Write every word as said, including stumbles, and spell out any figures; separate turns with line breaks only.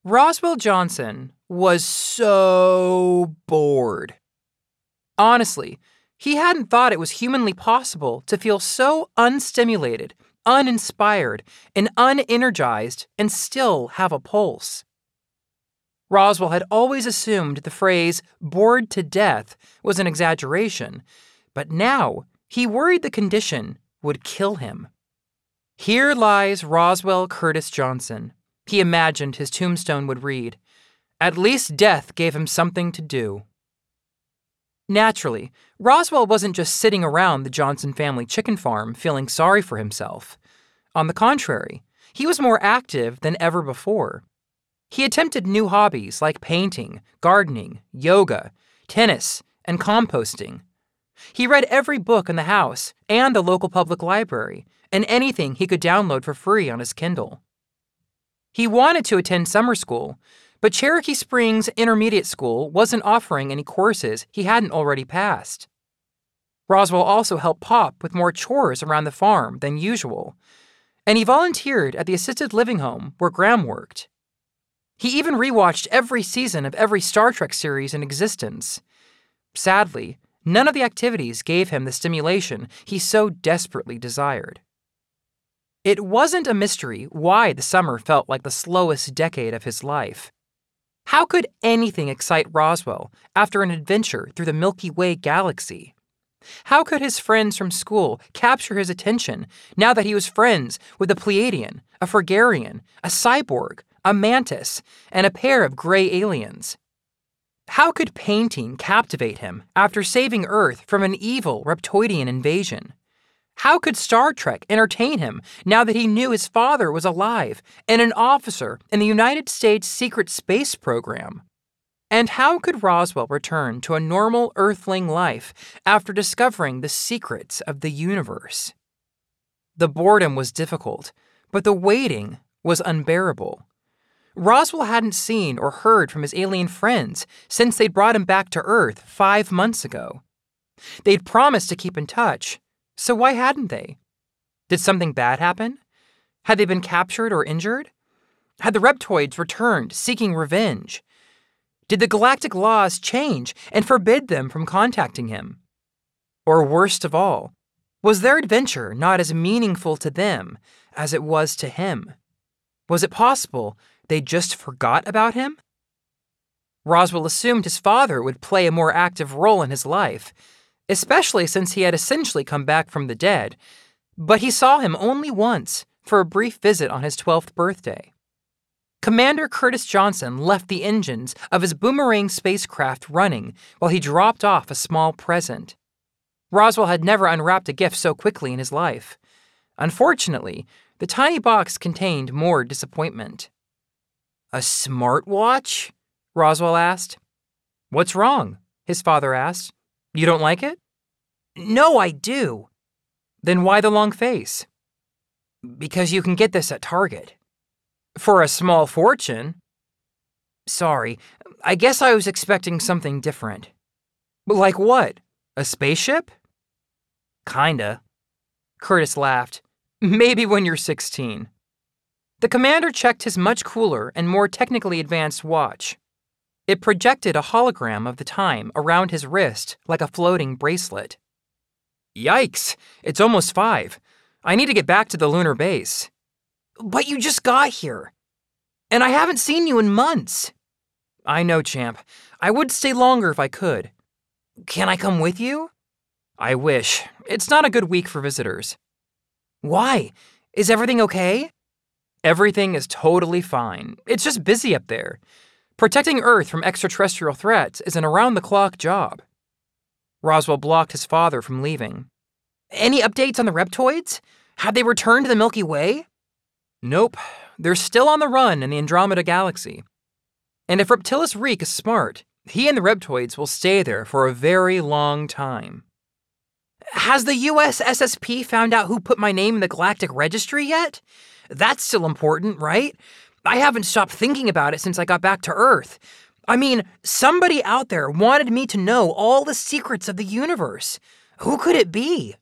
Roswell Johnson was so bored. Honestly, he hadn't thought it was humanly possible to feel so unstimulated, uninspired, and unenergized and still have a pulse. Roswell had always assumed the phrase bored to death was an exaggeration, but now he worried the condition would kill him. Here lies Roswell Curtis Johnson, he imagined his tombstone would read. At least death gave him something to do. Naturally, Roswell wasn't just sitting around the Johnson family chicken farm feeling sorry for himself. On the contrary, he was more active than ever before. He attempted new hobbies like painting, gardening, yoga, tennis, and composting. He read every book in the house and the local public library, and anything he could download for free on his Kindle. He wanted to attend summer school, but Cherokee Springs Intermediate School wasn't offering any courses he hadn't already passed. Roswell also helped Pop with more chores around the farm than usual, and he volunteered at the assisted living home where Graham worked. He even rewatched every season of every Star Trek series in existence. Sadly, none of the activities gave him the stimulation he so desperately desired. It wasn't a mystery why the summer felt like the slowest decade of his life. How could anything excite Roswell after an adventure through the Milky Way galaxy? How could his friends from school capture his attention now that he was friends with a Pleiadian, a Frigarian, a cyborg, a mantis, and a pair of gray aliens? How could painting captivate him after saving Earth from an evil Reptoidian invasion? How could Star Trek entertain him now that he knew his father was alive and an officer in the United States Secret Space Program? And how could Roswell return to a normal Earthling life after discovering the secrets of the universe? The boredom was difficult, but the waiting was unbearable. Roswell hadn't seen or heard from his alien friends since they'd brought him back to Earth five months ago. They'd promised to keep in touch, so why hadn't they? Did something bad happen? Had they been captured or injured? Had the Reptoids returned, seeking revenge? Did the galactic laws change and forbid them from contacting him? Or worst of all, was their adventure not as meaningful to them as it was to him? Was it possible they just forgot about him? Roswell assumed his father would play a more active role in his life, especially since he had essentially come back from the dead, but he saw him only once for a brief visit on his twelfth birthday. Commander Curtis Johnson left the engines of his Boomerang spacecraft running while he dropped off a small present. Roswell had never unwrapped a gift so quickly in his life. Unfortunately, the tiny box contained more disappointment. "A smartwatch?" Roswell asked. "What's wrong?" his father asked. "You don't like it?" "No, I do." "Then why the long face?" "Because you can get this at Target." "For a small fortune." "Sorry, I guess I was expecting something different." "Like what? A spaceship?" "Kinda." Curtis laughed. "Maybe when you're sixteen. The commander checked his much cooler and more technically advanced watch. It projected a hologram of the time around his wrist like a floating bracelet. "Yikes, it's almost five. I need to get back to the lunar base." "But you just got here. And I haven't seen you in months." "I know, champ. I would stay longer if I could." "Can I come with you?" "I wish. It's not a good week for visitors." "Why? Is everything okay?" "Everything is totally fine. It's just busy up there. Protecting Earth from extraterrestrial threats is an around-the-clock job." Roswell blocked his father from leaving. "Any updates on the Reptoids? Have they returned to the Milky Way?" "Nope. They're still on the run in the Andromeda Galaxy. And if Reptilis Reek is smart, he and the Reptoids will stay there for a very long time." "Has the U S S S P found out who put my name in the Galactic Registry yet? That's still important, right? I haven't stopped thinking about it since I got back to Earth. I mean, somebody out there wanted me to know all the secrets of the universe. Who could it be?"